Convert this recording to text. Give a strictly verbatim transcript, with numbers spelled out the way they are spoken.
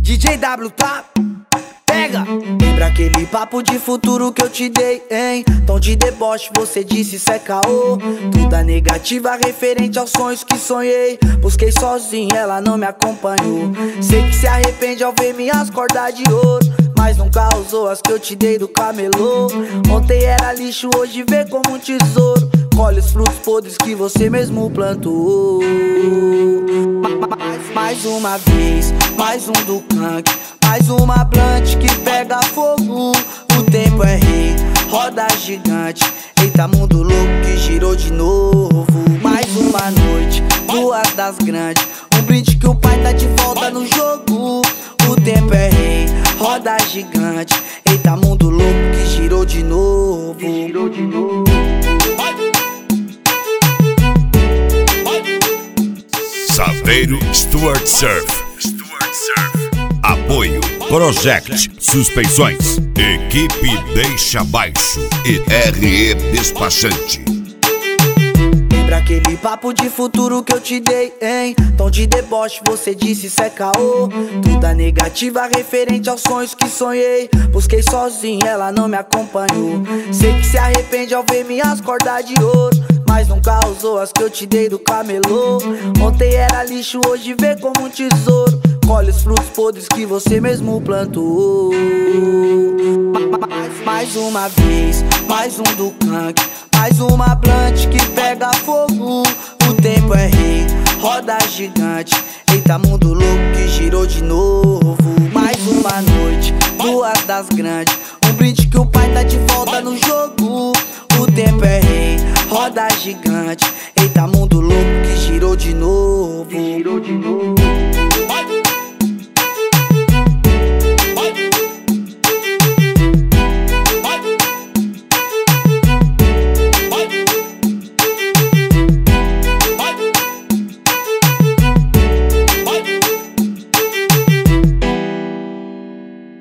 D J W tá? Pega! Lembra aquele papo de futuro que eu te dei, hein? Tom de deboche, você disse cê é caô. Toda negativa referente aos sonhos que sonhei. Busquei sozinho, ela não me acompanhou. Sei que se arrepende ao ver minhas cordas de ouro, mas nunca usou as que eu te dei do camelô. Ontem era lixo, hoje vê como um tesouro. Colhe os frutos podres que você mesmo plantou. Mais uma vez, mais um do Kank, mais uma blunt que pega fogo. O tempo é rei, roda gigante. Eita, mundo louco que girou de novo. Mais uma noite, duas das grandes. Um brinde que o pai tá de volta no jogo. O tempo é rei, roda gigante. Eita, mundo louco que girou de novo. Que girou de novo. Saveiro Stuart Surf. Apoio Project Suspensões, Equipe Deixa Baixo e R E Despachante. Lembra aquele papo de futuro que eu te dei, hein? Tom de deboche, você disse cê é caô. Toda negativa referente aos sonhos que sonhei. Busquei sozinho, ela não me acompanhou. Sei que se arrepende ao ver minhas cordas de ouro, mas nunca usou as que eu te dei do camelô. Ontem era lixo, hoje vê como um tesouro. Colhe os frutos podres que você mesmo plantou. Mais uma vez, mais um do Kank, mais uma blunt que pega fogo. O tempo é rei, roda gigante. Eita, mundo louco que girou de novo. Mais uma noite, duas das grandes. Um brinde que o pai tá de volta no jogo. O tempo é rei, roda gigante. Eita, mundo louco que girou de novo. Que girou de novo.